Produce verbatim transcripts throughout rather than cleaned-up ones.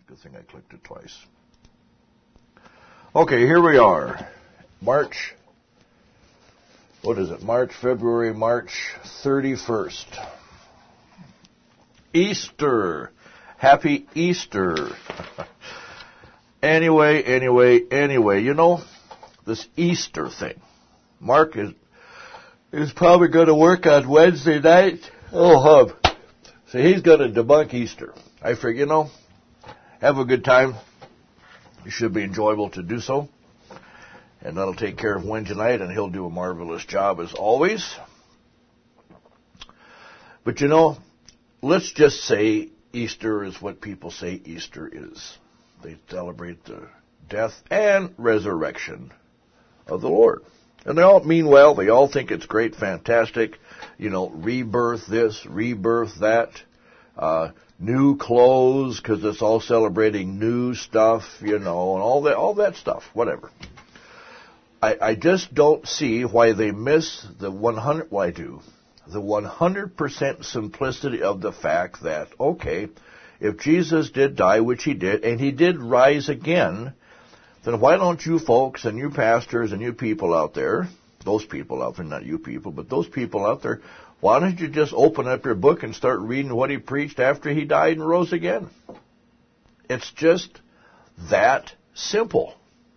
Good thing I clicked it twice. Okay, here we are. March, what is it? March, February, March thirty-first. Easter. Happy Easter. Anyway, anyway, anyway, you know, this Easter thing. Mark is is probably going to work on Wednesday night. Oh, hub. So he's going to debunk Easter. I figure, you know, have a good time. It should be enjoyable to do so. And that'll take care of Wednesday night, and he'll do a marvelous job as always. But, you know, let's just say Easter is what people say Easter is. They celebrate the death and resurrection of the Lord. And they all mean well. They all think it's great, fantastic. You know, rebirth this, rebirth that. Uh, new clothes, because it's all celebrating new stuff, you know, and all that, all that stuff, whatever. I, I just don't see why they miss the one hundred, well, I do, the one hundred percent simplicity of the fact that, okay, if Jesus did die, which he did, and he did rise again, then why don't you folks and you pastors and you people out there, those people out there, not you people, but those people out there, why don't you just open up your book and start reading what he preached after he died and rose again? It's just that simple.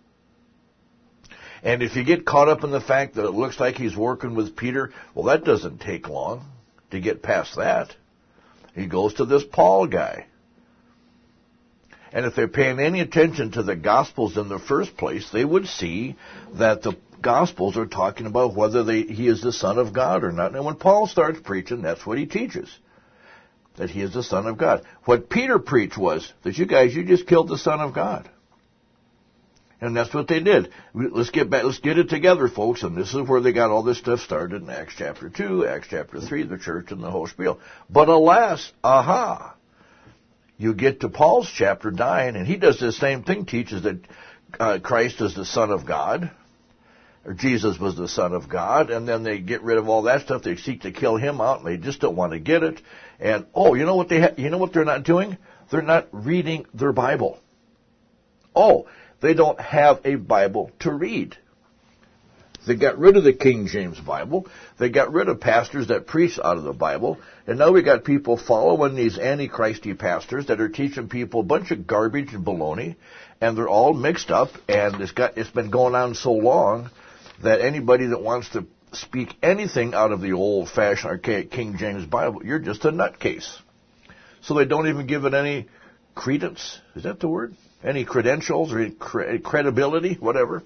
And if you get caught up in the fact that it looks like he's working with Peter, well, that doesn't take long to get past that. He goes to this Paul guy. And if they're paying any attention to the Gospels in the first place, they would see that the Gospels are talking about whether they, he is the Son of God or not. And when Paul starts preaching, that's what he teaches, that he is the Son of God. What Peter preached was that you guys, you just killed the Son of God. And that's what they did. Let's get back, let's get it together, folks. And this is where they got all this stuff started in Acts chapter two, Acts chapter three, the church and the whole spiel. But alas, aha, you get to Paul's chapter nine, and he does the same thing, teaches that uh, Christ is the Son of God, or Jesus was the Son of God, and then they get rid of all that stuff. They seek to kill him out, and they just don't want to get it. And oh, you know what they ha- you know what they're not doing? They're not reading their Bible. Oh, they don't have a Bible to read. They got rid of the King James Bible. They got rid of pastors that preach out of the Bible. And now we got people following these antichristy pastors that are teaching people a bunch of garbage and baloney. And they're all mixed up. And it's got it's been going on so long that anybody that wants to speak anything out of the old-fashioned archaic King James Bible, you're just a nutcase. So they don't even give it any credence. Is that the word? Any credentials or any credibility, whatever.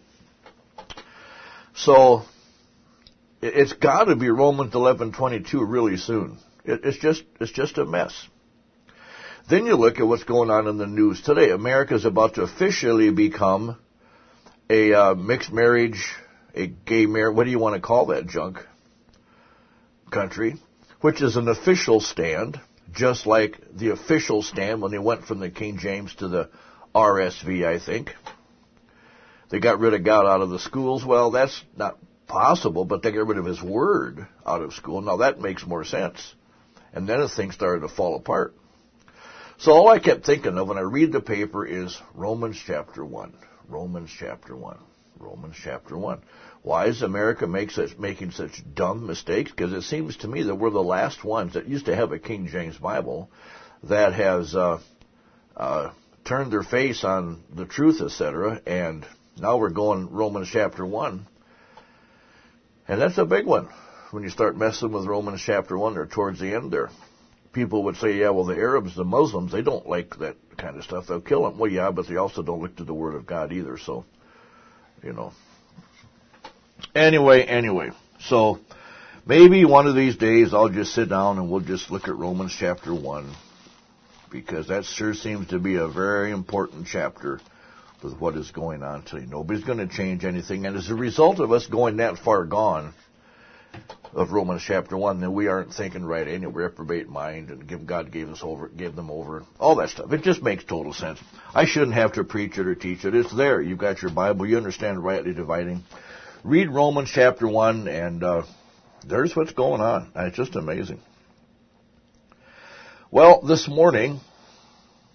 So it's got to be Romans eleven twenty-two really soon. It's just it's just a mess. Then you look at what's going on in the news today. America is about to officially become a uh, mixed marriage, a gay marriage, what do you want to call that junk? Country, which is an official stand, just like the official stand when they went from the King James to the R S V, I think. They got rid of God out of the schools. Well, that's not possible, but they got rid of his word out of school. Now, that makes more sense. And then the thing started to fall apart. So all I kept thinking of when I read the paper is Romans chapter one. Romans chapter one. Romans chapter one. Why is America make such, making such dumb mistakes? Because it seems to me that we're the last ones that used to have a King James Bible that has uh, uh, turned their face on the truth, et cetera, and now we're going Romans chapter one. And that's a big one. When you start messing with Romans chapter one, or towards the end there, people would say, yeah, well, the Arabs, the Muslims, they don't like that kind of stuff. They'll kill them. Well, yeah, but they also don't look to the Word of God either, so, you know. Anyway, anyway, so maybe one of these days I'll just sit down and we'll just look at Romans chapter one, because that sure seems to be a very important chapter with what is going on today. Nobody's going to change anything, and as a result of us going that far gone of Romans chapter one, then we aren't thinking right, any reprobate mind, and give, God gave us over, gave them over, all that stuff. It just makes total sense. I shouldn't have to preach it or teach it. It's there. You've got your Bible. You understand rightly dividing. Read Romans chapter one, and uh, there's what's going on. It's just amazing. Well, this morning,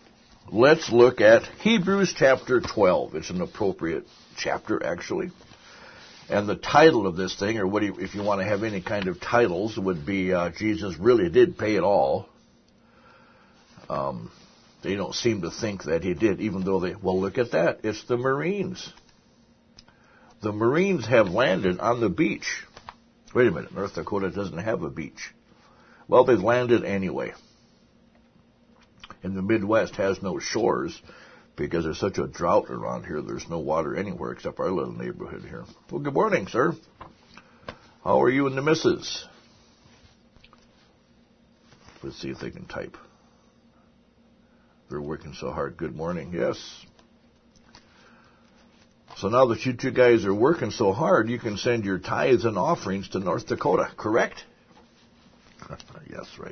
let's look at Hebrews chapter twelve. It's an appropriate chapter, actually. And the title of this thing, or what do you, if you want to have any kind of titles, would be uh, Jesus really did pay it all. Um, they don't seem to think that he did, even though they, well, look at that. It's the Marines. The Marines have landed on the beach. Wait a minute, North Dakota doesn't have a beach. Well, they've landed anyway. And the Midwest has no shores because there's such a drought around here. There's no water anywhere except our little neighborhood here. Well, good morning, sir. How are you and the missus? Let's see if they can type. They're working so hard. Good morning. Yes. So now that you two guys are working so hard, you can send your tithes and offerings to North Dakota, correct? Yes, right.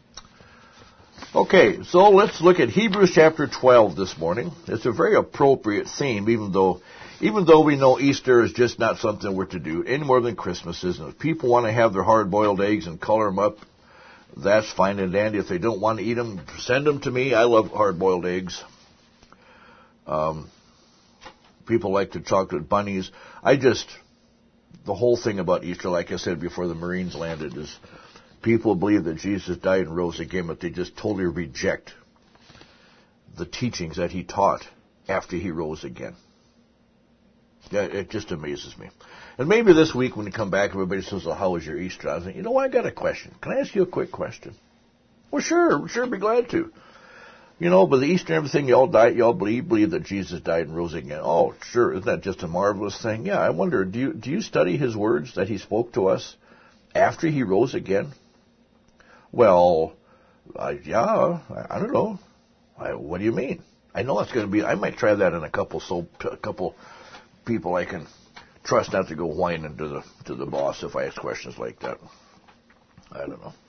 Okay, so let's look at Hebrews chapter twelve this morning. It's a very appropriate theme, even though even though we know Easter is just not something we're to do any more than Christmas is. And if people want to have their hard-boiled eggs and color them up, that's fine and dandy. If they don't want to eat them, send them to me. I love hard-boiled eggs. Um, people like the chocolate bunnies. I just, the whole thing about Easter, like I said before the Marines landed, is people believe that Jesus died and rose again, but they just totally reject the teachings that he taught after he rose again. Yeah, it just amazes me. And maybe this week when you come back, everybody says, well, how was your Easter? I think, you know what, I got a question. Can I ask you a quick question? Well, sure, sure, be glad to. You know, but the Easter and everything, you all died, you all believe, believe that Jesus died and rose again. Oh, sure, isn't that just a marvelous thing? Yeah, I wonder, do you, do you study his words that he spoke to us after he rose again? Well, uh, yeah, I, I don't know. I, what do you mean? I know it's going to be, I might try that in a couple, so a couple people I can trust not to go whining to the to the boss if I ask questions like that. I don't know.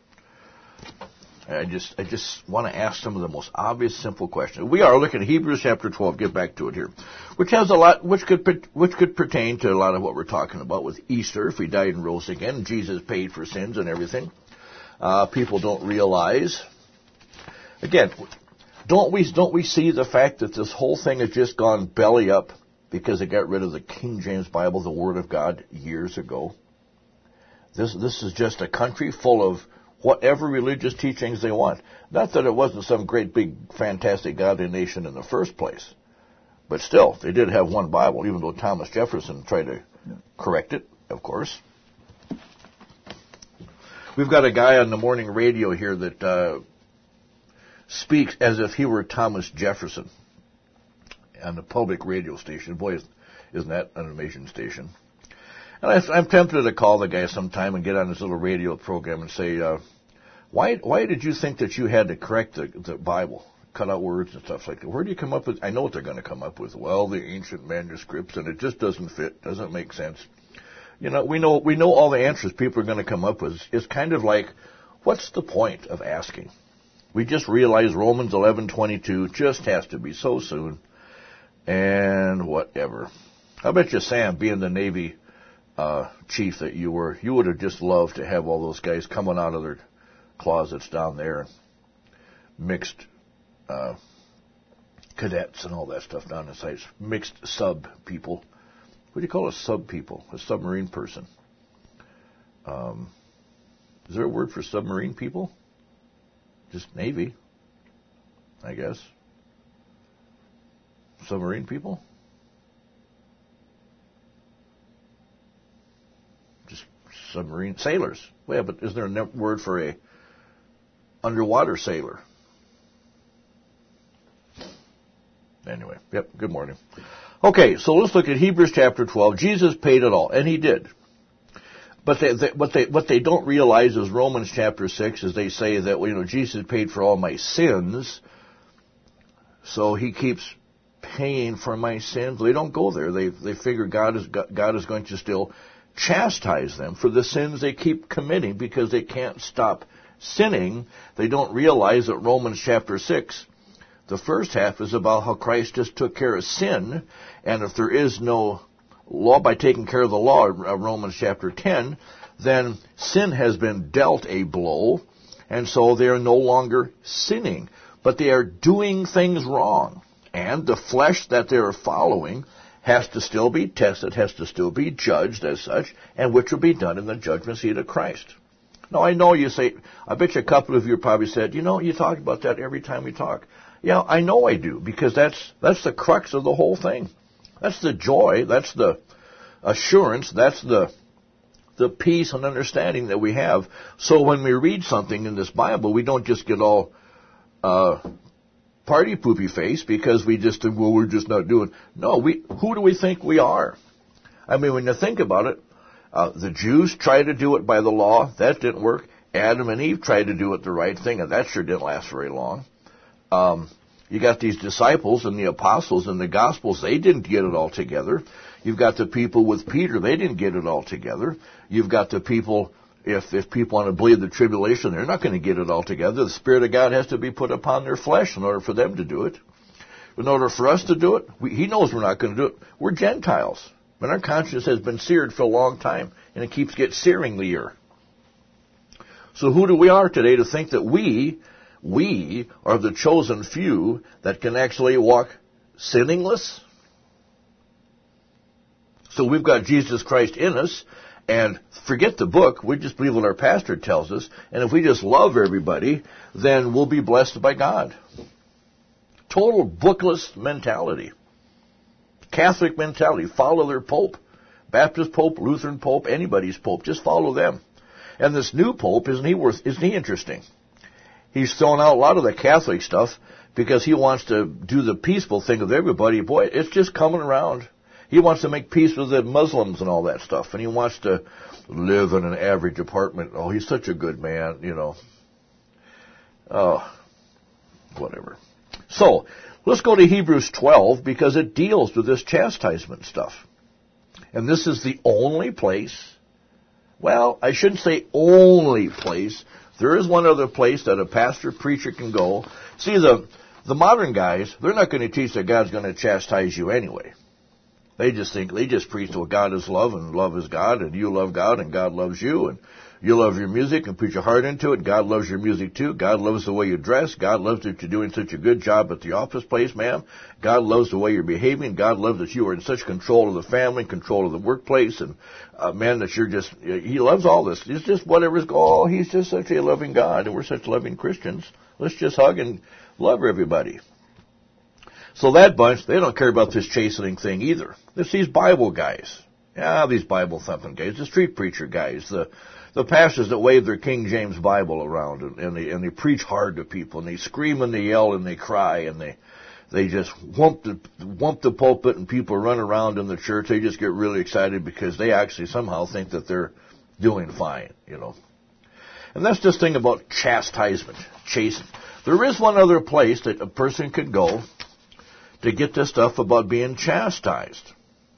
I just I just want to ask some of the most obvious, simple questions. We are looking at Hebrews chapter twelve. Get back to it here, which has a lot, which could which could pertain to a lot of what we're talking about with Easter. If he died and rose again, Jesus paid for sins and everything. Uh, people don't realize. Again, don't we don't we see the fact that this whole thing has just gone belly up because they got rid of the King James Bible, the Word of God, years ago? This this is just a country full of whatever religious teachings they want. Not that it wasn't some great, big, fantastic, godly nation in the first place. But still, they did have one Bible, even though Thomas Jefferson tried to correct it, of course. We've got a guy on the morning radio here that uh, speaks as if he were Thomas Jefferson on the public radio station. Boy, isn't that an amazing station. And I, I'm tempted to call the guy sometime and get on his little radio program and say, uh, why why did you think that you had to correct the, the Bible, cut out words and stuff like that? Where do you come up with? I know what they're going to come up with. Well, the ancient manuscripts, and it just doesn't fit, doesn't make sense. You know, we know we know all the answers people are going to come up with. It's kind of like, what's the point of asking? We just realize Romans eleven twenty-two just has to be so soon, and whatever. I bet you, Sam, being the Navy Uh, chief that you were, you would have just loved to have all those guys coming out of their closets down there, and mixed uh, cadets and all that stuff down the sites, mixed sub people. What do you call a sub people? A submarine person. Um, is there a word for submarine people? Just Navy, I guess. Submarine people? Submarine sailors. Well, yeah, but is there a word for a underwater sailor? Anyway, yep, good morning. Okay, so let's look at Hebrews chapter twelve. Jesus paid it all, and he did. But they, they, what they what they don't realize is Romans chapter six, is they say that, well, you know, Jesus paid for all my sins, so he keeps paying for my sins. They don't go there. They they figure God is God is going to still chastise them for the sins they keep committing because they can't stop sinning. They don't realize that Romans chapter six, the first half is about how Christ just took care of sin, and if there is no law, by taking care of the law, Romans chapter ten, then sin has been dealt a blow, and so they are no longer sinning. but they are doing things wrong. And the flesh that they are following has to still be tested, has to still be judged as such, and which will be done in the judgment seat of Christ. Now, I know you say, I bet you a couple of you probably said, you know, you talk about that every time we talk. Yeah, I know I do, because that's that's the crux of the whole thing. That's the joy, that's the assurance, that's the the peace and understanding that we have. So when we read something in this Bible, we don't just get all uh, party poopy face because we just think, well, we're just not doing. No, we who do we think we are? I mean, when you think about it, uh, the Jews tried to do it by the law. That didn't work. Adam and Eve tried to do it the right thing, and that sure didn't last very long. Um, you got these disciples and the apostles and the Gospels. They didn't get it all together. You've got the people with Peter. They didn't get it all together. You've got the people, if if people want to believe the tribulation, they're not going to get it all together. The Spirit of God has to be put upon their flesh in order for them to do it. In order for us to do it, we, He knows we're not going to do it. We're Gentiles. And our conscience has been seared for a long time, and it keeps getting searingly. So who do we are today to think that we, we are the chosen few that can actually walk sinningless? So we've got Jesus Christ in us, and forget the book, we just believe what our pastor tells us, and if we just love everybody, then we'll be blessed by God. Total bookless mentality. Catholic mentality. Follow their pope. Baptist pope, Lutheran pope, anybody's pope. Just follow them. And this new pope, isn't he worth, isn't he interesting? He's thrown out a lot of the Catholic stuff because he wants to do the peaceful thing with everybody. Boy, it's just coming around. He wants to make peace with the Muslims and all that stuff. And he wants to live in an average apartment. Oh, he's such a good man, you know. Oh, whatever. So, let's go to Hebrews twelve because it deals with this chastisement stuff. And this is the only place, well, I shouldn't say only place. There is one other place that a pastor, preacher can go. See, the, the modern guys, they're not going to teach that God's going to chastise you anyway. They just think, they just preach that God is love and love is God and you love God and God loves you and you love your music and put your heart into it. God loves your music too. God loves the way you dress. God loves that you're doing such a good job at the office place, ma'am. God loves the way you're behaving. God loves that you are in such control of the family, control of the workplace, and uh, man, that you're just, He loves all this. It's just whatever's going on. Oh, He's just such a loving God, and we're such loving Christians. Let's just hug and love everybody. So that bunch, they don't care about this chastening thing either. It's these Bible guys. Yeah, these Bible thumping guys, the street preacher guys, the the pastors that wave their King James Bible around and, and they and they preach hard to people and they scream and they yell and they cry and they they just whump the whump the pulpit and people run around in the church. They just get really excited because they actually somehow think that they're doing fine, you know. And that's this thing about chastisement, chasten. There is one other place that a person could go to get this stuff about being chastised.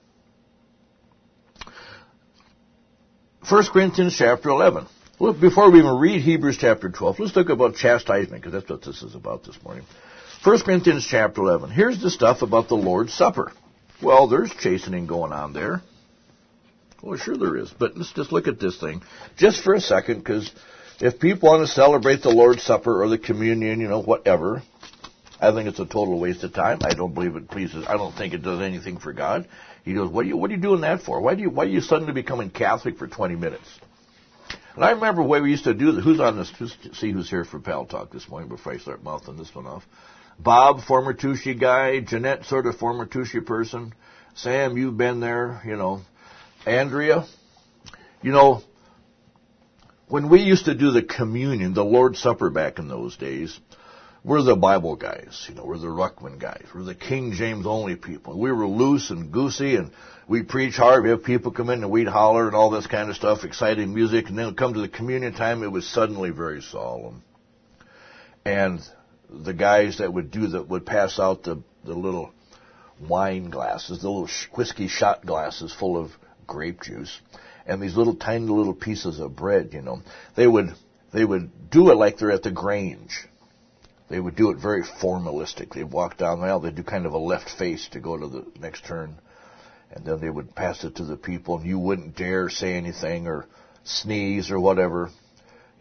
First Corinthians chapter eleven. Look, before we even read Hebrews chapter twelve, let's look about chastisement, because that's what this is about this morning. First Corinthians chapter eleven. Here's the stuff about the Lord's Supper. Well, there's chastening going on there. Well, sure there is. But let's just look at this thing just for a second, because if people want to celebrate the Lord's Supper or the communion, you know, whatever, I think it's a total waste of time. I don't believe it pleases. I don't think it does anything for God. He goes, what are you, what are you doing that for? Why do you, why are you suddenly becoming Catholic for twenty minutes? And I remember the way we used to do this. Who's on this? Just see who's here for Pal Talk this morning before I start mouthing this one off. Bob, former Tushy guy. Jeanette, sort of former Tushy person. Sam, you've been there, you know. Andrea, you know, when we used to do the communion, the Lord's Supper back in those days, we're the Bible guys, you know, we're the Ruckman guys, we're the King James only people. We were loose and goosey, and we preach hard. We have people come in and we'd holler and all this kind of stuff, exciting music, and then it'd come to the communion time, it was suddenly very solemn. And the guys that would do that would pass out the, the little wine glasses, the little whiskey shot glasses full of grape juice, and these little tiny little pieces of bread, you know, they would they would do it like they're at the Grange. They would do it very formalistic. They'd walk down the aisle. They'd do kind of a left face to go to the next turn. And then they would pass it to the people, and you wouldn't dare say anything or sneeze or whatever.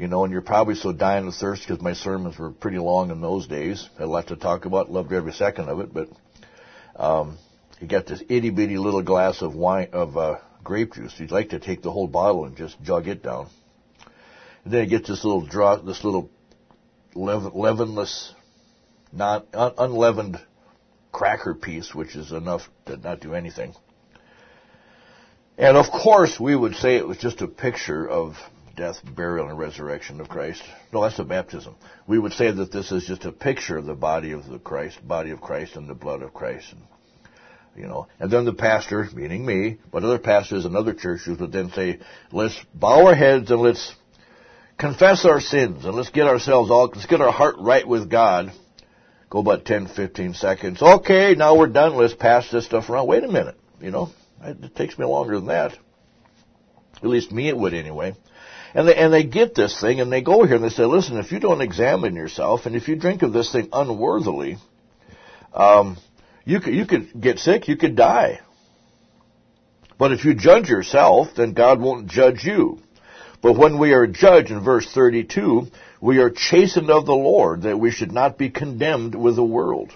You know, and you're probably so dying of thirst because my sermons were pretty long in those days. Had a lot to talk about. Loved every second of it. But um, you got this itty-bitty little glass of wine, of uh, grape juice. You'd like to take the whole bottle and just jug it down. And then you get this little draw, this little leaven, leavenless, not un, unleavened cracker piece, which is enough to not do anything. And of course, we would say it was just a picture of death, burial, and resurrection of Christ. No, that's a baptism. We would say that this is just a picture of the body of the Christ, body of Christ, and the blood of Christ. And, you know, and then the pastor, meaning me, but other pastors and other churches would then say, let's bow our heads and let's confess our sins and let's get ourselves all, let's get our heart right with God. Go about ten, fifteen seconds. Okay, now we're done. Let's pass this stuff around. Wait a minute. You know, it takes me longer than that. At least me it would anyway. And they, and they get this thing, and they go here, and they say, listen, if you don't examine yourself, and if you drink of this thing unworthily, um, you could, you could get sick, you could die. But if you judge yourself, then God won't judge you. But when we are judged, in verse thirty-two, we are chastened of the Lord, that we should not be condemned with the world.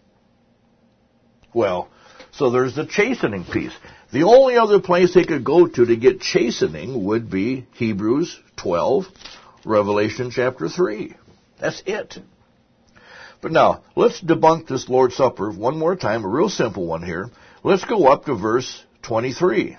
Well, so there's the chastening piece. The only other place they could go to to get chastening would be Hebrews twelve, Revelation chapter three. That's it. But now, let's debunk this Lord's Supper one more time, a real simple one here. Let's go up to verse twenty-three.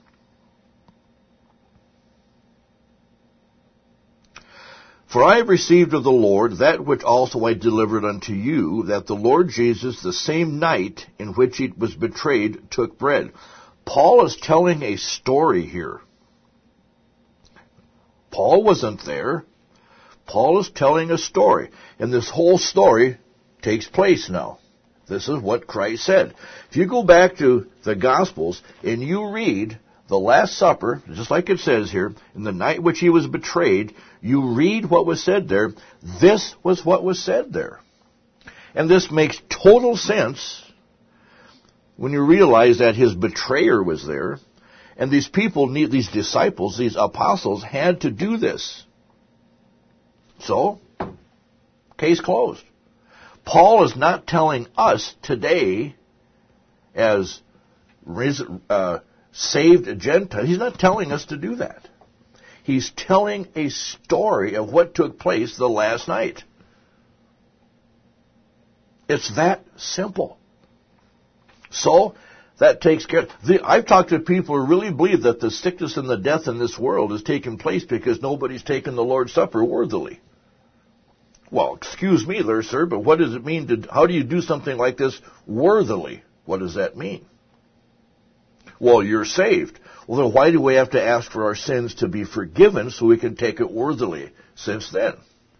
For I have received of the Lord that which also I delivered unto you, that the Lord Jesus, the same night in which he was betrayed, took bread. Paul is telling a story here. Paul wasn't there. Paul is telling a story. And this whole story takes place now. This is what Christ said. If you go back to the Gospels and you read the Last Supper, just like it says here, in the night which he was betrayed, you read what was said there. This was what was said there. And this makes total sense when you realize that his betrayer was there, and these people, these disciples, these apostles, had to do this. So, case closed. Paul is not telling us today, as uh, saved Gentiles, he's not telling us to do that. He's telling a story of what took place the last night. It's that simple. So, that takes care. The, I've talked to people who really believe that the sickness and the death in this world is taking place because nobody's taken the Lord's Supper worthily. Well, excuse me there, sir, but what does it mean to, how do you do something like this worthily? What does that mean? Well, you're saved. Well, then why do we have to ask for our sins to be forgiven so we can take it worthily since then?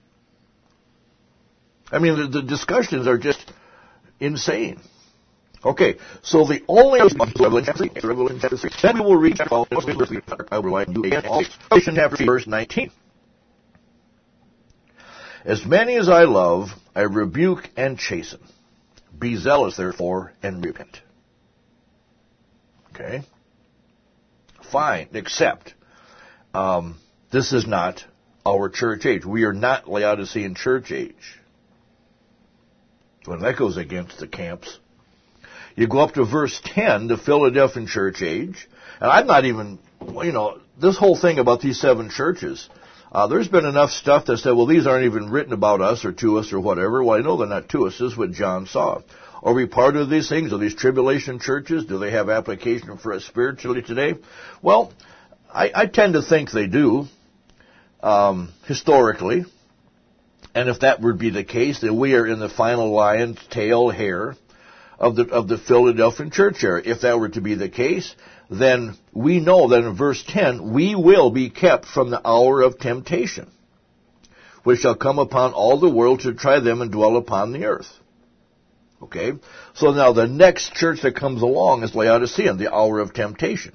I mean, the, the discussions are just insane. Okay, so the only Revelation chapter three. Then we will read Revelation chapter three, verse nineteen. As many as I love, I rebuke and chasten. Be zealous, therefore, and repent. Okay? Fine, except um, this is not our church age. We are not Laodicean church age. Well, that goes against the camps. You go up to verse ten, the Philadelphian church age, and I'm not even, you know, this whole thing about these seven churches, uh, there's been enough stuff that said, well, these aren't even written about us or to us or whatever. Well, I know they're not to us. This is what John saw. Are we part of these things? Are these tribulation churches? Do they have application for us spiritually today? Well, I, I tend to think they do, um, historically. And if that would be the case, then we are in the final lion's tail hair of the of the Philadelphian church area. If that were to be the case, then we know that in verse ten, we will be kept from the hour of temptation, which shall come upon all the world to try them and dwell upon the earth. Okay? So now the next church that comes along is Laodicean, the hour of temptation.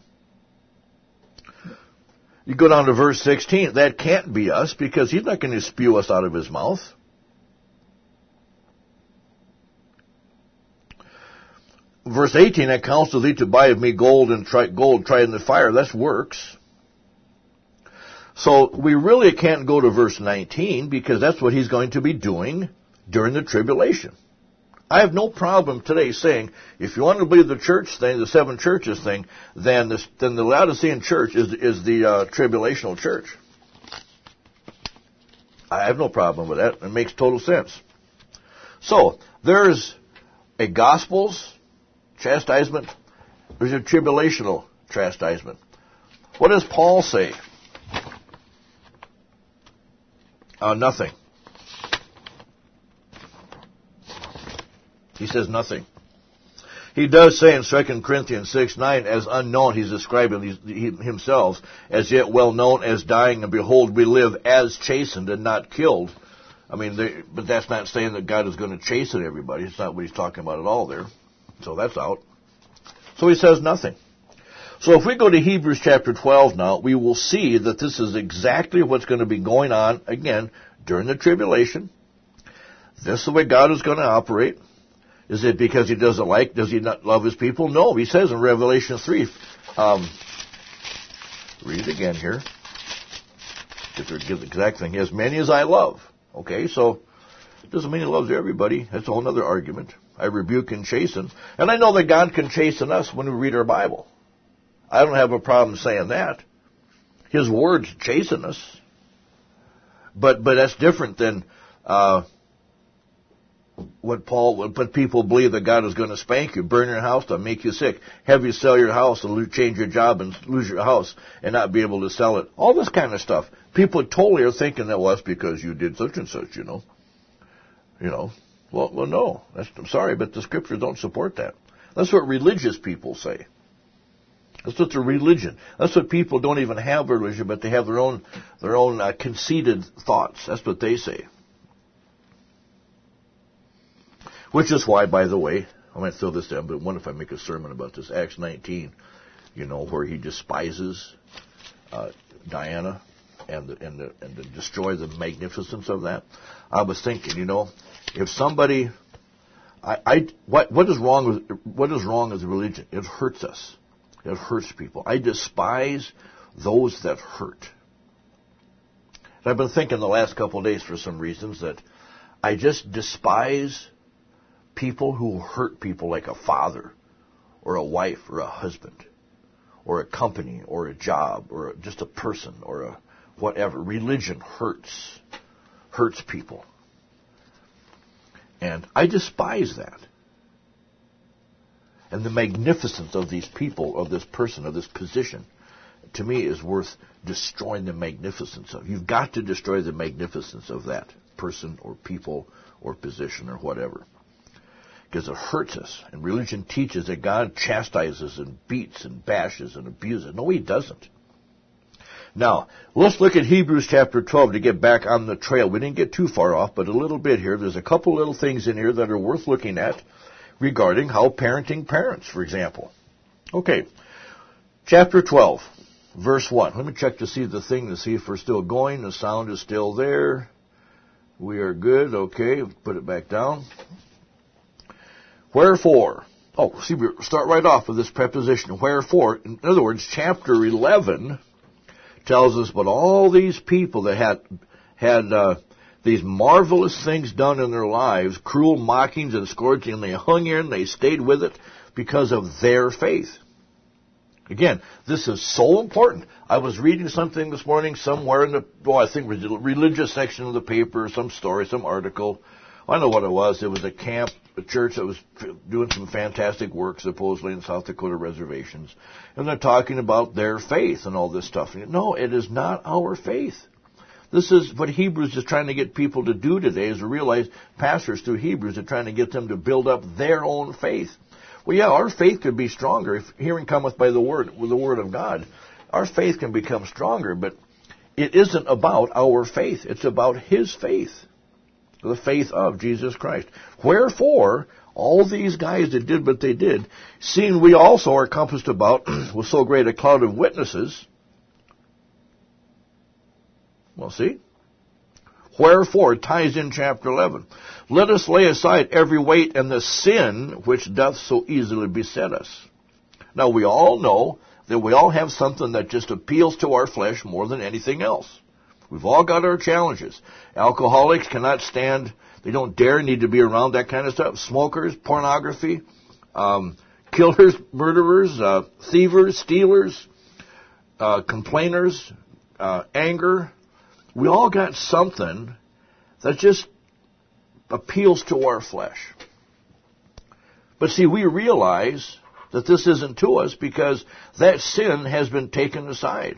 You go down to verse sixteen, that can't be us because he's not going to spew us out of his mouth. Verse eighteen, I counsel thee to buy of me gold and try, gold tried in the fire. That's works. So we really can't go to verse nineteen because that's what he's going to be doing during the tribulation. I have no problem today saying, if you want to believe the church thing, the seven churches thing, then, this, then the Laodicean church is, is the uh, tribulational church. I have no problem with that. It makes total sense. So, there's a Gospels chastisement. There's a tribulational chastisement. What does Paul say? Uh, nothing. He says nothing. He does say in Second Corinthians six nine, as unknown, he's describing these, he, himself, as yet well known, as dying, and behold, we live as chastened and not killed. I mean, they, but that's not saying that God is going to chasten everybody. It's not what he's talking about at all there. So that's out. So he says nothing. So if we go to Hebrews chapter twelve now, we will see that this is exactly what's going to be going on, again, during the tribulation. This is the way God is going to operate. Is it because he doesn't like, does he not love his people? No, he says in Revelation three, um, read it again here, get the exact thing, as many as I love. Okay, so it doesn't mean he loves everybody. That's a whole other argument. I rebuke and chasten. And I know that God can chasten us when we read our Bible. I don't have a problem saying that. His words chasten us. But but that's different than uh, what Paul, what people believe that God is going to spank you, burn your house down, make you sick, have you sell your house and change your job and lose your house and not be able to sell it. All this kind of stuff. People totally are thinking that, well, that's because you did such and such, you know. You know. Well, well, no. That's, I'm sorry, but the scriptures don't support that. That's what religious people say. That's what the religion. That's what people don't even have religion, but they have their own their own uh, conceited thoughts. That's what they say. Which is why, by the way, I might throw this down, but what if I make a sermon about this? Acts nineteen, you know, where he despises uh, Diana and the, and the, and to destroy the magnificence of that. I was thinking, you know, if somebody, I, I what what is wrong with what is wrong with religion? It hurts us. It hurts people. I despise those that hurt. And I've been thinking the last couple of days for some reasons that I just despise people who hurt people, like a father or a wife or a husband or a company or a job or just a person or a whatever. Religion hurts, hurts people. And I despise that. And the magnificence of these people, of this person, of this position, to me is worth destroying the magnificence of. You've got to destroy the magnificence of that person or people or position or whatever. Because it hurts us. And religion teaches that God chastises and beats and bashes and abuses. No, he doesn't. Now, let's look at Hebrews chapter twelve to get back on the trail. We didn't get too far off, but a little bit here. There's a couple little things in here that are worth looking at regarding how parenting parents, for example. Okay, chapter twelve, verse one. Let me check to see the thing to see if we're still going. The sound is still there. We are good. Okay, put it back down. Wherefore, oh, see, we start right off with this preposition, wherefore. In other words, chapter eleven tells us about all these people that had had uh, these marvelous things done in their lives, cruel mockings and scourging, and they hung in, they stayed with it because of their faith. Again, this is so important. I was reading something this morning somewhere in the, well, I think it was the religious section of the paper, some story, some article. I know what it was. It was a camp, a church that was doing some fantastic work, supposedly, in South Dakota reservations. And they're talking about their faith and all this stuff. No, it is not our faith. This is what Hebrews is trying to get people to do today, is to realize, pastors through Hebrews are trying to get them to build up their own faith. Well, yeah, our faith could be stronger. If hearing cometh by the word, with the word of God, our faith can become stronger, but it isn't about our faith. It's about his faith. The faith of Jesus Christ. Wherefore, all these guys that did what they did, seeing we also are compassed about with so great a cloud of witnesses. Well, see? Wherefore, it ties in chapter eleven. Let us lay aside every weight and the sin which doth so easily beset us. Now, we all know that we all have something that just appeals to our flesh more than anything else. We've all got our challenges. Alcoholics cannot stand, they don't dare need to be around that kind of stuff. Smokers, pornography, um, killers, murderers, uh, thievers, stealers, uh, complainers, uh, anger. We all got something that just appeals to our flesh. But see, we realize that this isn't to us because that sin has been taken aside.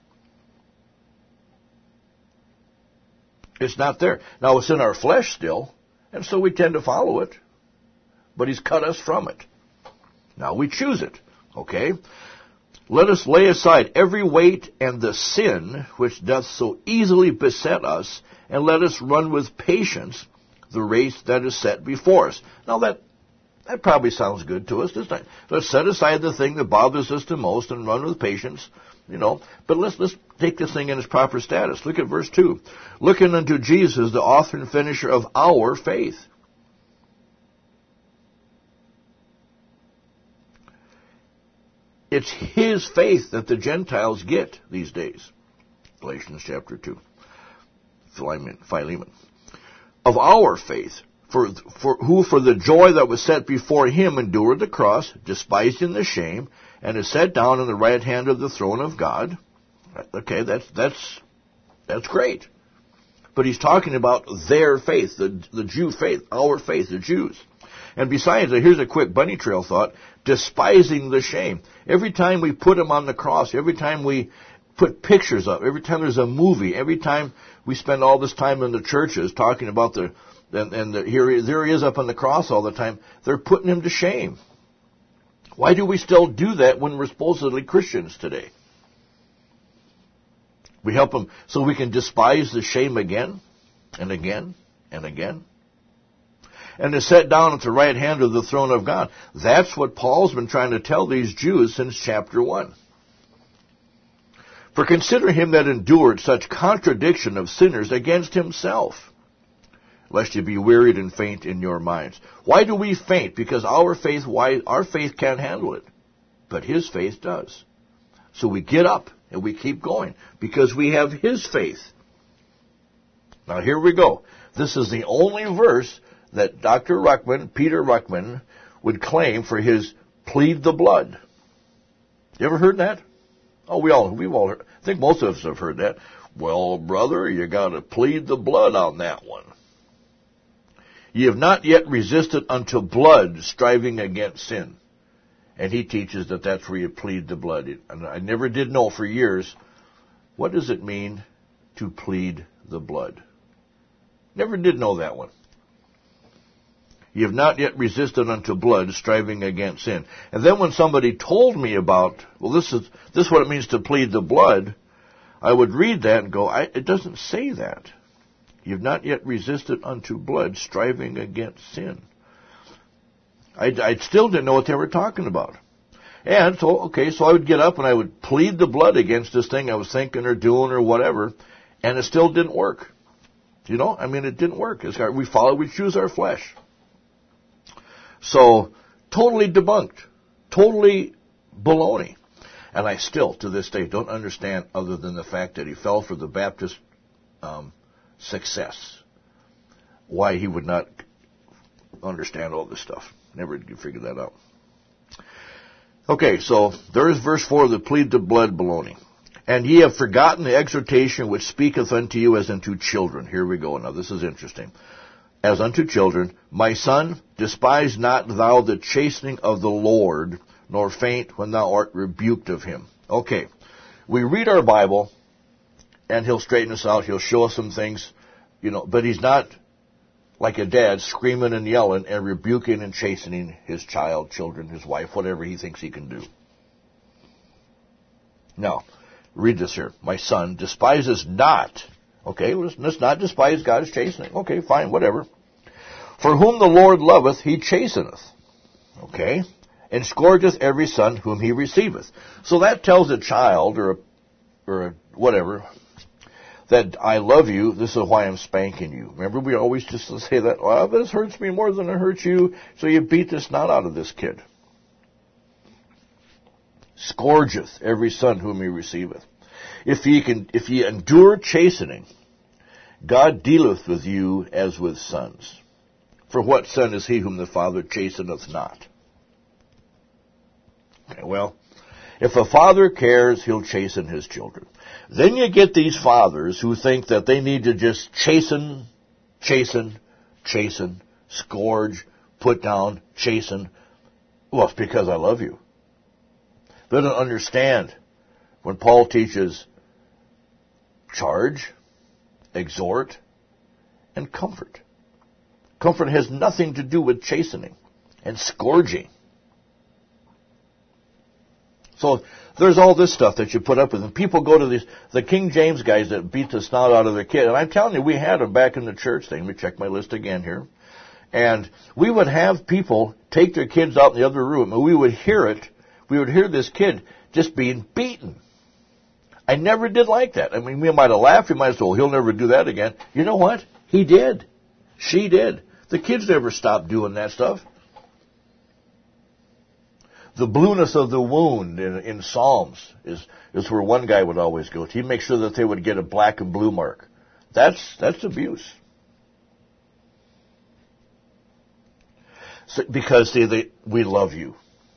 It's not there. Now, it's in our flesh still, and so we tend to follow it. But He's cut us from it. Now we choose it, okay? Let us lay aside every weight and the sin which doth so easily beset us, and let us run with patience the race that is set before us. Now that that probably sounds good to us, doesn't it? Let's set aside the thing that bothers us the most and run with patience, you know. But let's let's take this thing in its proper status. Look at verse two. Looking unto Jesus, the author and finisher of our faith. It's His faith that the Gentiles get these days. Galatians chapter two. Philemon. Of our faith, for, for who for the joy that was set before Him endured the cross, despising the shame, and is set down on the right hand of the throne of God. Okay, that's that's that's great. But he's talking about their faith, the the Jew faith, our faith, the Jews. And besides, here's a quick bunny trail thought, despising the shame. Every time we put Him on the cross, every time we put pictures up, every time there's a movie, every time we spend all this time in the churches talking about the, and, and the, here, there He is up on the cross all the time, they're putting Him to shame. Why do we still do that when we're supposedly Christians today? We help Him so we can despise the shame again and again and again. And is set down at the right hand of the throne of God. That's what Paul's been trying to tell these Jews since chapter one. For consider Him that endured such contradiction of sinners against Himself, lest you be wearied and faint in your minds. Why do we faint? Because our faith, why, our faith can't handle it. But His faith does. So we get up and we keep going because we have His faith. Now here we go. This is the only verse that Doctor Ruckman, Peter Ruckman, would claim for his plead the blood. You ever heard that? Oh, we all, we've all heard. I think most of us have heard that. Well, brother, you got to plead the blood on that one. Ye have not yet resisted unto blood, striving against sin. And he teaches that that's where you plead the blood. And I never did know for years, what does it mean to plead the blood? Never did know that one. Ye have not yet resisted unto blood, striving against sin. And then when somebody told me about, well, this is this is what it means to plead the blood, I would read that and go, I, it doesn't say that. Ye have not yet resisted unto blood, striving against sin. I, I still didn't know what they were talking about. And so, okay, so I would get up and I would plead the blood against this thing I was thinking or doing or whatever, and it still didn't work. You know, I mean, it didn't work. It's, we follow, we choose our flesh. So, totally debunked. Totally baloney. And I still, to this day, don't understand other than the fact that he fell for the Baptist um, success. Why he would not understand all this stuff. Never did figure that out. Okay, so there is verse four, the plead the blood baloney. And ye have forgotten the exhortation which speaketh unto you as unto children. Here we go. Now this is interesting. As unto children, my son, despise not thou the chastening of the Lord, nor faint when thou art rebuked of Him. Okay, we read our Bible, and He'll straighten us out. He'll show us some things, you know, but He's not like a dad screaming and yelling and rebuking and chastening his child, children, his wife, whatever he thinks he can do. Now, read this here. My son, despises not. Okay, let's not despise God's chastening. Okay, fine, whatever. For whom the Lord loveth, He chasteneth. Okay? And scourgeth every son whom He receiveth. So that tells a child, or a, or a whatever, that I love you, this is why I'm spanking you. Remember, we always just say that, well, this hurts me more than it hurts you, so you beat the snot out of this kid. scourgeth every son whom he receiveth. If ye can, if ye endure chastening, God dealeth with you as with sons. For what son is he whom the Father chasteneth not? Okay, well, if a father cares, he'll chasten his children. Then you get these fathers who think that they need to just chasten, chasten, chasten, scourge, put down, chasten. Well, it's because I love you. They don't understand when Paul teaches charge, exhort, and comfort. Comfort has nothing to do with chastening and scourging. So there's all this stuff that you put up with. And people go to these, the King James guys that beat the snot out of their kid. And I'm telling you, we had them back in the church thing. Let me check my list again here. And we would have people take their kids out in the other room, and we would hear it. We would hear this kid just being beaten. I never did like that. I mean, we might have laughed. We might have said, well, he'll never do that again. You know what? He did. She did. The kids never stopped doing that stuff. The blueness of the wound in, in Psalms is, is where one guy would always go. He'd make sure that they would get a black and blue mark. That's, that's abuse. So, because see, they, we love you.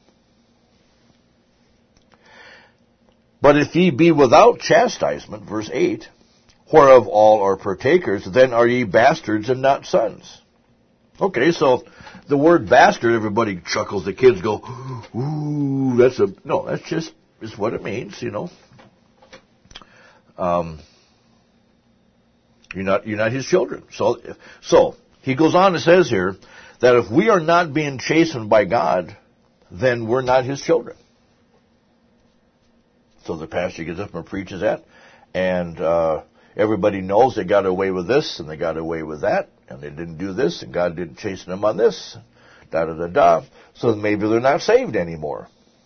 But if ye be without chastisement, verse eight, whereof all are partakers, then are ye bastards and not sons. Okay, so the word bastard, everybody chuckles. The kids go, ooh, that's a, no, that's just, is what it means, you know. Um, you're not, you're not his children. So, so, he goes on and says here, that if we are not being chastened by God, then we're not his children. So the pastor gets up and preaches that, and uh, everybody knows they got away with this, and they got away with that, and they didn't do this, and God didn't chasten them on this, da-da-da-da, so maybe they're not saved anymore.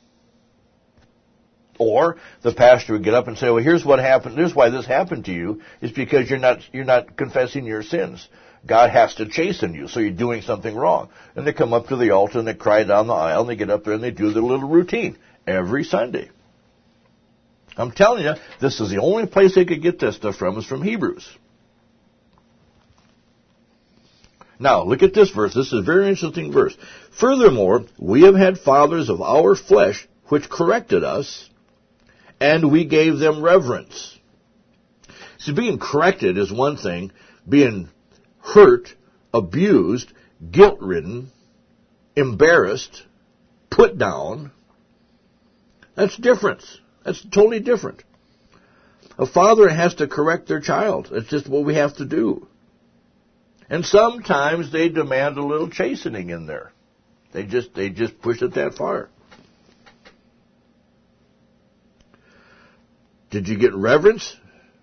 Or the pastor would get up and say, well, here's what happened, here's why this happened to you, is because you're not you're not confessing your sins. God has to chasten you, so you're doing something wrong. And they come up to the altar, and they cry down the aisle, and they get up there, and they do their little routine every Sunday. I'm telling you, this is the only place they could get this stuff from, is from Hebrews. Now, look at this verse. This is a very interesting verse. Furthermore, we have had fathers of our flesh, which corrected us, and we gave them reverence. See, being corrected is one thing. Being hurt, abused, guilt-ridden, embarrassed, put down, that's different. That's totally different. A father has to correct their child. It's just what we have to do. And sometimes they demand a little chastening in there. They just they just push it that far. Did you get reverence?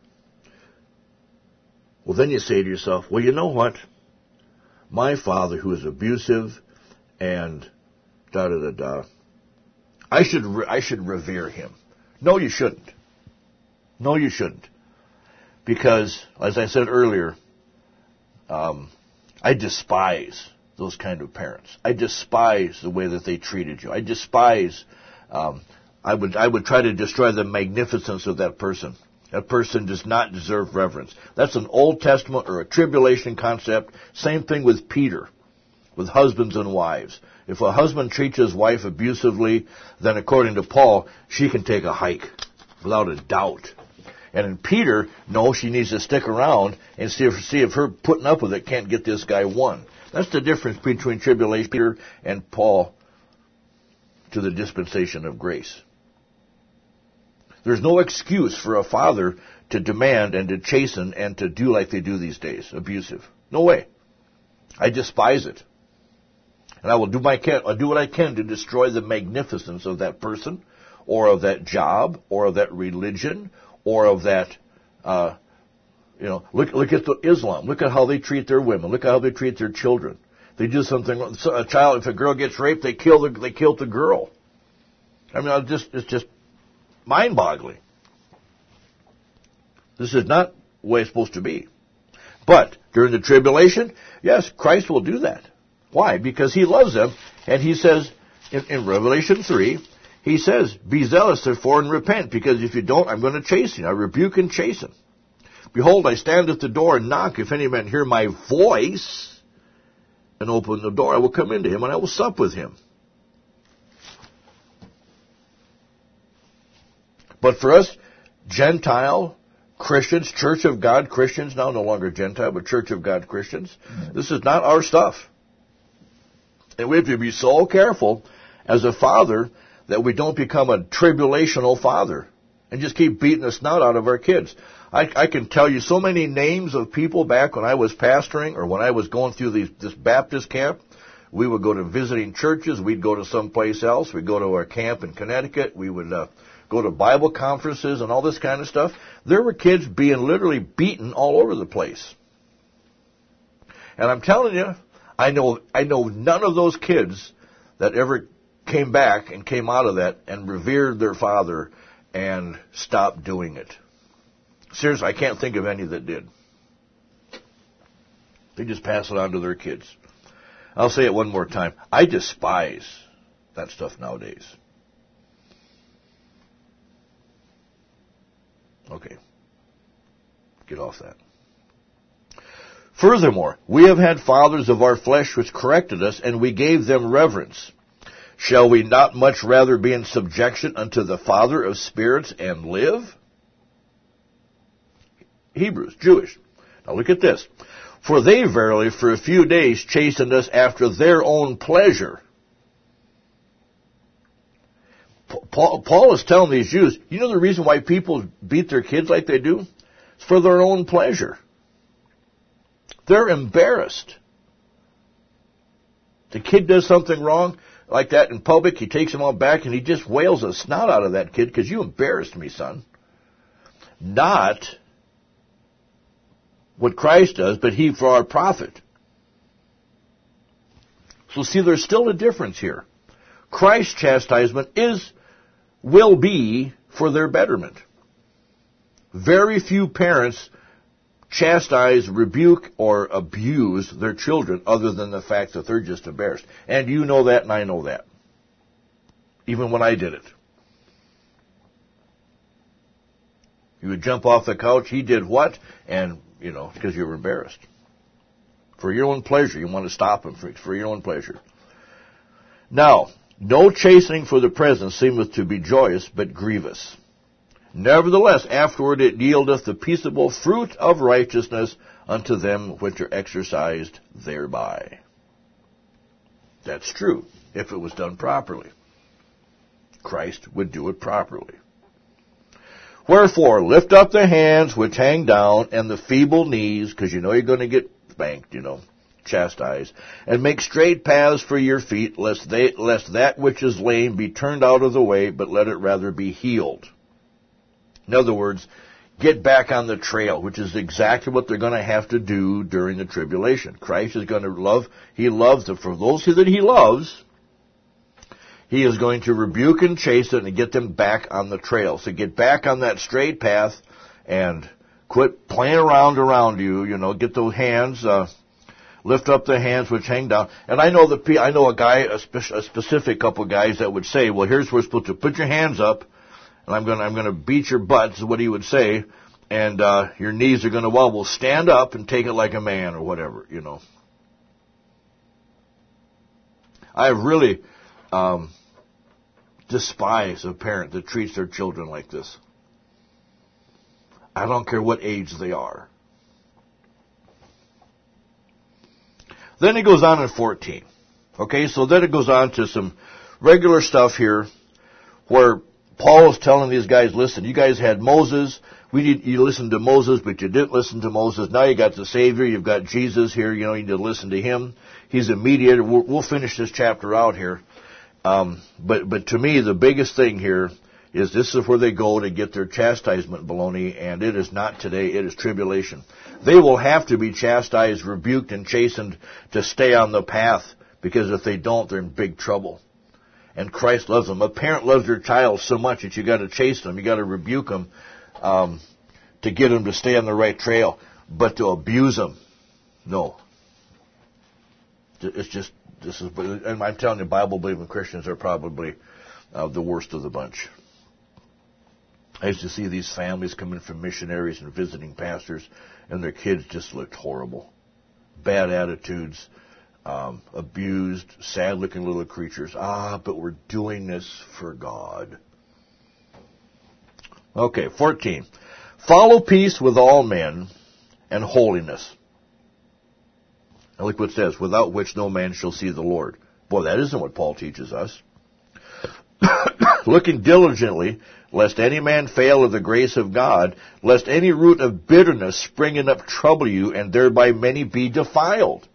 Well, then you say to yourself, well, you know what? My father, who is abusive and da-da-da-da, I should re- I should revere him. No, you shouldn't. No, you shouldn't. Because, as I said earlier, um, I despise those kind of parents. I despise the way that they treated you. I despise, um, I would I would try to destroy the magnificence of that person. That person does not deserve reverence. That's an Old Testament or a tribulation concept. Same thing with Peter, with husbands and wives. If a husband treats his wife abusively, then according to Paul, she can take a hike, without a doubt. And in Peter, no, she needs to stick around and see if, see if her putting up with it can't get this guy won. That's the difference between tribulation Peter and Paul to the dispensation of grace. There's no excuse for a father to demand and to chasten and to do like they do these days, abusive. No way. I despise it. And I will do my can, I'll do what I can to destroy the magnificence of that person, or of that job, or of that religion, or of that, uh, you know, look look at the Islam. Look at how they treat their women. Look at how they treat their children. They do something. A child, if a girl gets raped, they kill the they kill the girl. I mean, it's just it's just mind-boggling. This is not the way it's supposed to be. But during the tribulation, yes, Christ will do that. Why? Because he loves them, and he says in, in Revelation three, he says, be zealous therefore and repent, because if you don't, I'm going to chasten you. I rebuke and chasten. Behold, I stand at the door and knock. If any man hear my voice and open the door, I will come into him and I will sup with him. But for us, Gentile Christians, Church of God Christians, now no longer Gentile, but Church of God Christians, this is not our stuff. And we have to be so careful as a father that we don't become a tribulational father and just keep beating the snout out of our kids. I, I can tell you so many names of people back when I was pastoring or when I was going through these, this Baptist camp. We would go to visiting churches. We'd go to someplace else. We'd go to our camp in Connecticut. We would uh, go to Bible conferences and all this kind of stuff. There were kids being literally beaten all over the place. And I'm telling you, I know I know none of those kids that ever came back and came out of that and revered their father and stopped doing it. Seriously, I can't think of any that did. They just pass it on to their kids. I'll say it one more time. I despise that stuff nowadays. Okay. Get off that. Furthermore, we have had fathers of our flesh which corrected us, and we gave them reverence. Shall we not much rather be in subjection unto the Father of spirits and live? Hebrews, Jewish. Now look at this. For they verily for a few days chastened us after their own pleasure. Paul, Paul is telling these Jews, you know the reason why people beat their kids like they do? It's for their own pleasure. They're embarrassed. The kid does something wrong like that in public, he takes them all back and he just wails a snot out of that kid because you embarrassed me, son. Not what Christ does, but he for our profit. So see, there's still a difference here. Christ's chastisement is, will be for their betterment. Very few parents chastise, rebuke, or abuse their children other than the fact that they're just embarrassed. And you know that and I know that. Even when I did it. You would jump off the couch, he did what? And, you know, because you were embarrassed. For your own pleasure. You want to stop him for, for your own pleasure. Now, no chastening for the present seemeth to be joyous, but grievous. Nevertheless, afterward it yieldeth the peaceable fruit of righteousness unto them which are exercised thereby. That's true, if it was done properly. Christ would do it properly. Wherefore, lift up the hands which hang down, and the feeble knees, because you know you're going to get spanked, you know, chastised, and make straight paths for your feet, lest they, lest that which is lame be turned out of the way, but let it rather be healed. In other words, get back on the trail, which is exactly what they're going to have to do during the tribulation. Christ is going to love, he loves them. For those that he loves, he is going to rebuke and chasten and get them back on the trail. So get back on that straight path and quit playing around around you, you know, get those hands, uh, lift up the hands which hang down. And I know the, I know a guy, a, spe- a specific couple guys that would say, well, here's where we're supposed to put your hands up, and I'm going to, I'm going to beat your butts, is what he would say, and uh, your knees are going to wobble. Stand up and take it like a man, or whatever, you know. I really um, despise a parent that treats their children like this. I don't care what age they are. Then it goes on in fourteen. Okay, so then it goes on to some regular stuff here where Paul is telling these guys, listen, you guys had Moses. We need, you listened to Moses, but you didn't listen to Moses. Now you got the Savior. You've got Jesus here. You know, you need to listen to him. He's a mediator. We'll, we'll finish this chapter out here. Um, but, but to me, the biggest thing here is this is where they go to get their chastisement baloney, and it is not today. It is tribulation. They will have to be chastised, rebuked, and chastened to stay on the path, because if they don't, they're in big trouble. And Christ loves them. A parent loves their child so much that you got to chasten them. You got to rebuke them um, to get them to stay on the right trail. But to abuse them, no. It's just this is. And I'm telling you, Bible-believing Christians are probably uh, the worst of the bunch. I used to see these families coming from missionaries and visiting pastors, and their kids just looked horrible. Bad attitudes, um, abused, sad-looking little creatures. Ah, but we're doing this for God. Okay, fourteen. Follow peace with all men and holiness. And look what it says, without which no man shall see the Lord. Boy, that isn't what Paul teaches us. Looking diligently, lest any man fail of the grace of God, lest any root of bitterness springing up trouble you, and thereby many be defiled.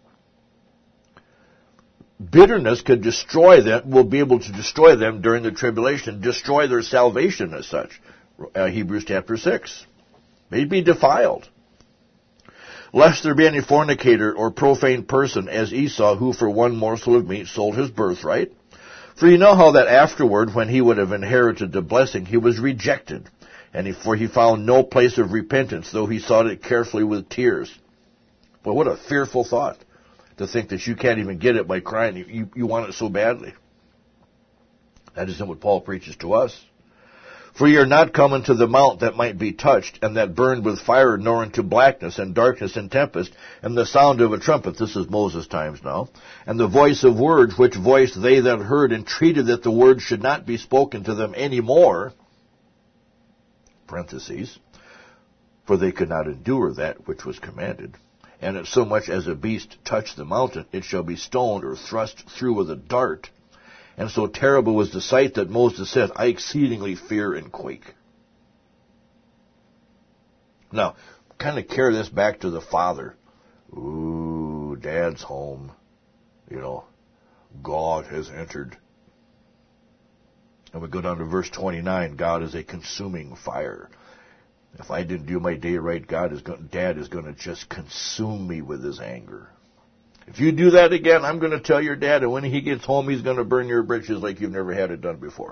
Bitterness could destroy them, will be able to destroy them during the tribulation, destroy their salvation as such. Uh, Hebrews chapter six. They'd be defiled. Lest there be any fornicator or profane person as Esau, who for one morsel of meat sold his birthright. For you know how that afterward, when he would have inherited the blessing, he was rejected, and he, for he found no place of repentance, though he sought it carefully with tears. But what a fearful thought, to think that you can't even get it by crying. You, you want it so badly. That isn't what Paul preaches to us. For ye are not come unto the mount that might be touched, and that burned with fire, nor into blackness, and darkness, and tempest, and the sound of a trumpet. This is Moses' times now. And the voice of words, which voice they that heard entreated that the word should not be spoken to them any more. Parentheses. For they could not endure that which was commanded. And if so much as a beast touch the mountain, it shall be stoned or thrust through with a dart. And so terrible was the sight that Moses said, I exceedingly fear and quake. Now, kind of carry this back to the father. Ooh, dad's home. You know, God has entered. And we go down to verse twenty-nine. God is a consuming fire. If I didn't do my day right, God is going, Dad is going to just consume me with his anger. If you do that again, I'm going to tell your dad, and when he gets home, he's going to burn your britches like you've never had it done before.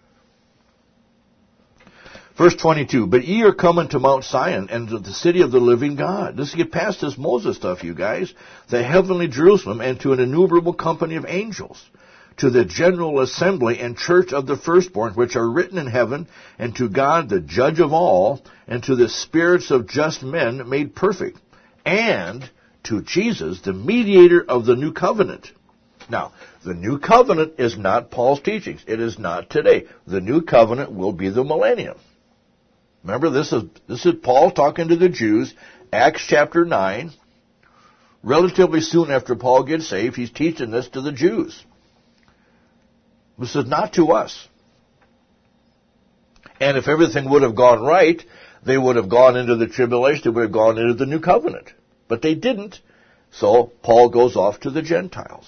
Verse twenty-two, but ye are coming to Mount Zion and to the city of the living God. Let's get past this Moses stuff, you guys. The heavenly Jerusalem, and to an innumerable company of angels, to the general assembly and church of the firstborn, which are written in heaven, and to God, the judge of all, and to the spirits of just men made perfect, and to Jesus, the mediator of the new covenant. Now, the new covenant is not Paul's teachings. It is not today. The new covenant will be the millennium. Remember, this is this is Paul talking to the Jews, Acts chapter nine. Relatively soon after Paul gets saved, he's teaching this to the Jews. This is not to us. And if everything would have gone right, they would have gone into the tribulation, they would have gone into the new covenant. But they didn't, so Paul goes off to the Gentiles.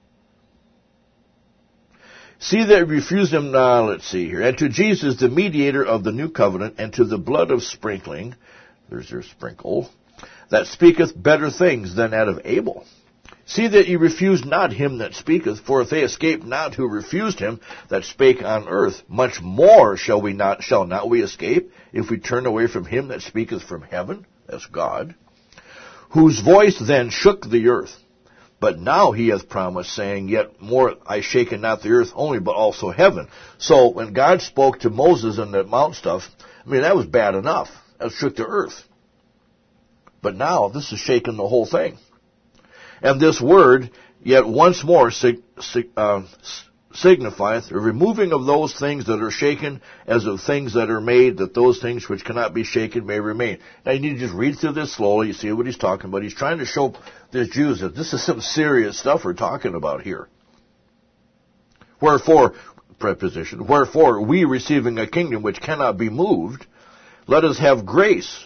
See that refuse him, uh, let's see here, and to Jesus, the mediator of the new covenant, and to the blood of sprinkling, there's your sprinkle, that speaketh better things than that of Abel. See that ye refuse not him that speaketh, for if they escape not who refused him that spake on earth, much more shall we not, shall not we escape, if we turn away from him that speaketh from heaven, that's God, whose voice then shook the earth. But now he hath promised, saying, yet more I shaken not the earth only, but also heaven. So when God spoke to Moses and the mount stuff, I mean, that was bad enough. That shook the earth. But now this is shaking the whole thing. And this word, yet once more, sig- sig- uh, signifieth the removing of those things that are shaken as of things that are made, that those things which cannot be shaken may remain. Now you need to just read through this slowly. You see what he's talking about. He's trying to show the Jews that this is some serious stuff we're talking about here. Wherefore, preposition, wherefore we receiving a kingdom which cannot be moved, let us have grace,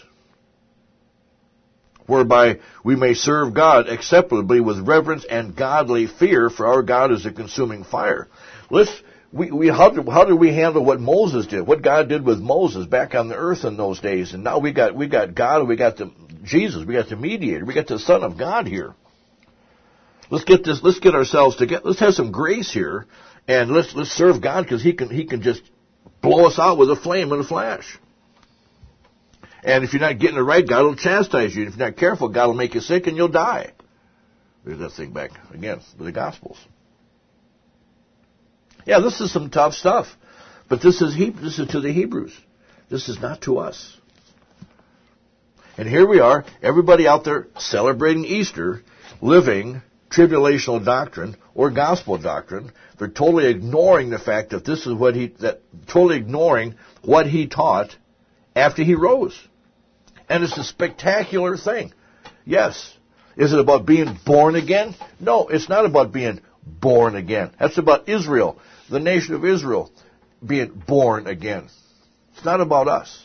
whereby we may serve God acceptably with reverence and godly fear, for our God is a consuming fire. Let's, we, we, how, do, how did we handle what Moses did, what God did with Moses back on the earth in those days? And now we got, we got God, we got the Jesus, we got the mediator, we got the Son of God here. Let's get this, let's get ourselves together, let's have some grace here, and let's, let's serve God, because he can, he can just blow us out with a flame and a flash. And if you're not getting it right, God will chastise you. And if you're not careful, God will make you sick and you'll die. There's that thing back again with the Gospels. Yeah, this is some tough stuff. But this is he- this is to the Hebrews. This is not to us. And here we are, everybody out there celebrating Easter, living tribulational doctrine or gospel doctrine. They're totally ignoring the fact that this is what he, that totally ignoring what he taught after he rose. And it's a spectacular thing. Yes. Is it about being born again? No, it's not about being born again. That's about Israel, the nation of Israel, being born again. It's not about us.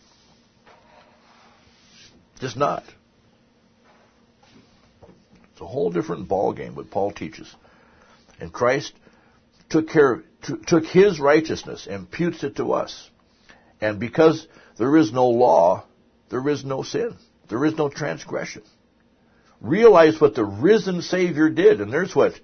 Just not. It's a whole different ballgame what Paul teaches. And Christ took care, t- took his righteousness and imputes it to us. And because there is no law, there is no sin. There is no transgression. Realize what the risen Savior did, and there's what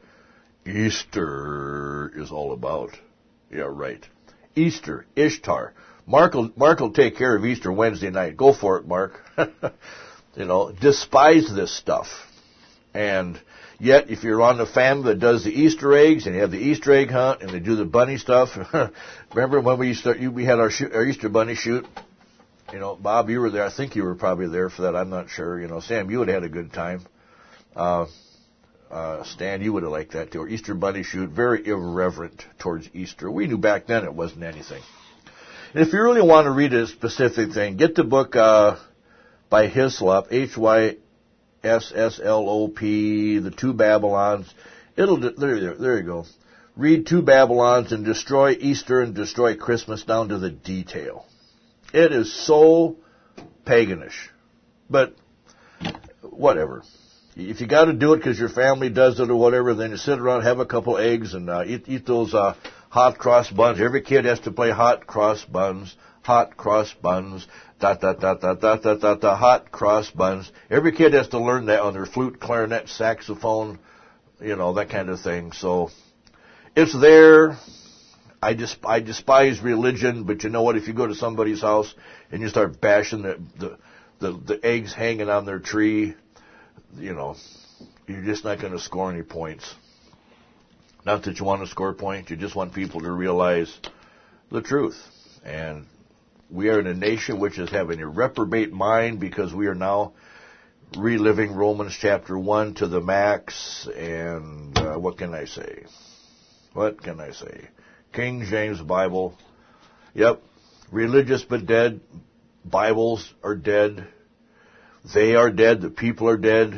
Easter is all about. Yeah, right. Easter, Ishtar. Mark will, Mark will take care of Easter Wednesday night. Go for it, Mark. You know, despise this stuff. And yet, if you're on the family that does the Easter eggs, and you have the Easter egg hunt, and they do the bunny stuff, remember when we start, we had our, shoot, our Easter bunny shoot? You know, Bob, you were there. I think you were probably there for that. I'm not sure. You know, Sam, you would have had a good time. Uh, uh, Stan, you would have liked that too. Our Easter bunny shoot, very irreverent towards Easter. We knew back then it wasn't anything. And if you really want to read a specific thing, get the book uh, by Hislop, H Y S S L O P, The Two Babylons. It'll there, there, there you go. Read Two Babylons and destroy Easter and destroy Christmas down to the detail. It is so paganish. But whatever. If you got to do it because your family does it or whatever, then you sit around, have a couple eggs, and uh, eat, eat those uh, hot cross buns. Every kid has to play hot cross buns, hot cross buns, dot, dot, dot, dot, dot, dot, dot, dot, hot cross buns. Every kid has to learn that on their flute, clarinet, saxophone, you know, that kind of thing. So it's there. I, dis- I despise religion, but you know what? If you go to somebody's house and you start bashing the, the, the, the eggs hanging on their tree, you know, you're just not going to score any points. Not that you want to score points, you just want people to realize the truth. And we are in a nation which is having a reprobate mind because we are now reliving Romans chapter one to the max. And uh, what can I say? What can I say? King James Bible. Yep. Religious but dead. Bibles are dead. They are dead. The people are dead.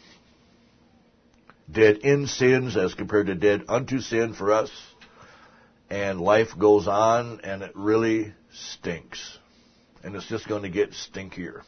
Dead in sins as compared to dead unto sin for us. And life goes on, and it really stinks. And it's just going to get stinkier.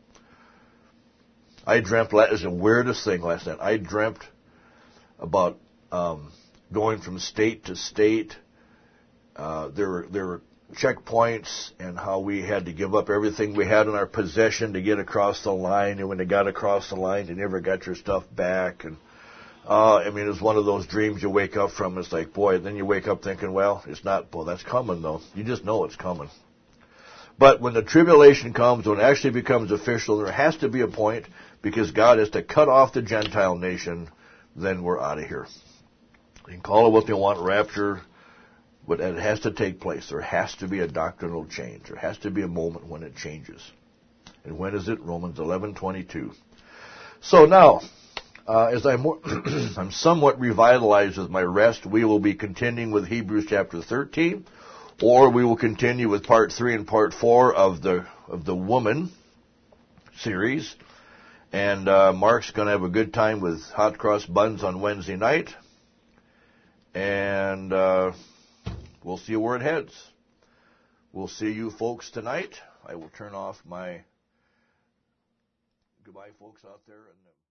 I dreamt, it was the weirdest thing last night. I dreamt about um, going from state to state. Uh, there were, there were checkpoints and how we had to give up everything we had in our possession to get across the line. And when they got across the line, they never got your stuff back. And uh, I mean, it's one of those dreams you wake up from. It's like, boy, then you wake up thinking, well, it's not, well, that's coming, though. You just know it's coming. But when the tribulation comes, when it actually becomes official, there has to be a point because God has to cut off the Gentile nation, then we're out of here. You can call it what they want, rapture, but it has to take place. There has to be a doctrinal change. There has to be a moment when it changes. And when is it? Romans eleven twenty-two. So now, uh, as I'm, more I'm somewhat revitalized with my rest, we will be continuing with Hebrews chapter thirteen, or we will continue with part three and part four of the of the woman series. And uh, Mark's going to have a good time with hot cross buns on Wednesday night. And uh, we'll see where it heads. We'll see you folks tonight. I will turn off my goodbye, folks out there. And